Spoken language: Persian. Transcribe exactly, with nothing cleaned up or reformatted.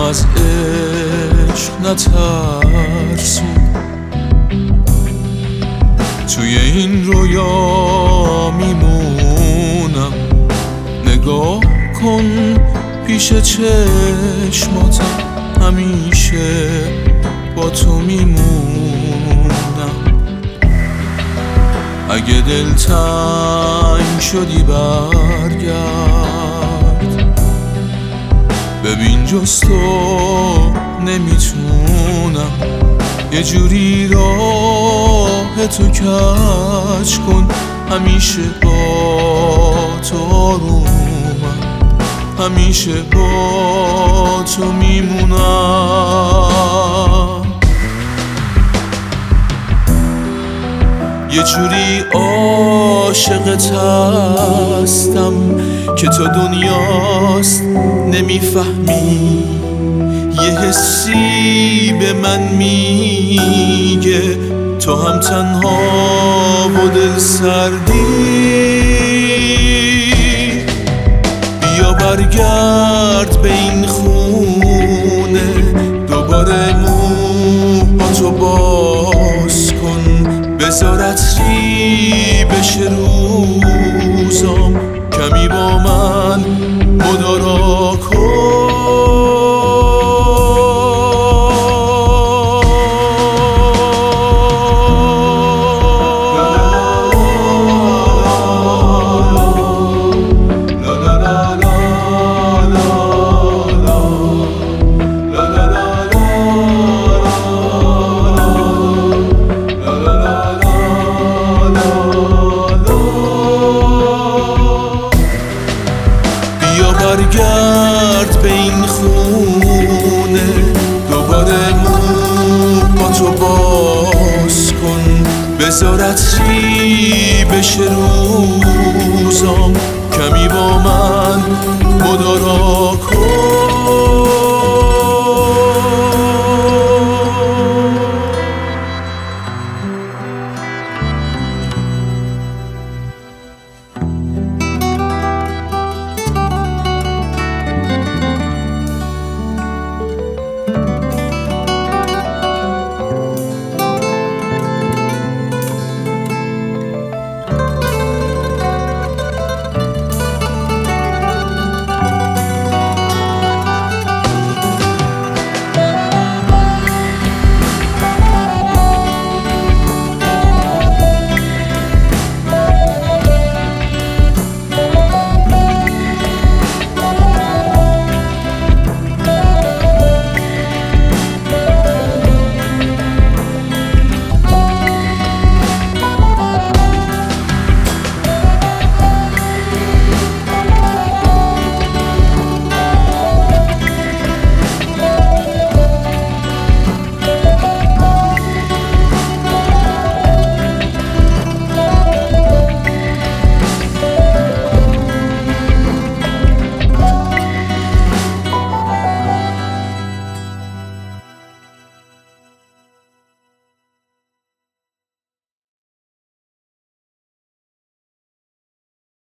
از عشق نترسون، توی این رویا میمونم. نگاه کن پیش چشماتم، همیشه با تو میمونم. اگه دلتنگ شدی برگرد، ببین جز تو نمیتونم. یه جوری راه تو کج کن، همیشه با تو آرومم، همیشه با تو میمونم. یه جوری عاشقت هستم که تو دنیاست نمیفهمی. یه حسی به من میگه تو هم تنها و دل سردی. بیا برگرد به این خونه، دوباره موهاتو باز کن. بذار عطری بشه روزام، کمی با من مدارا کن. برگرد به این خونه، دوباره موهاتو باز کن. بذار عطری بشه رو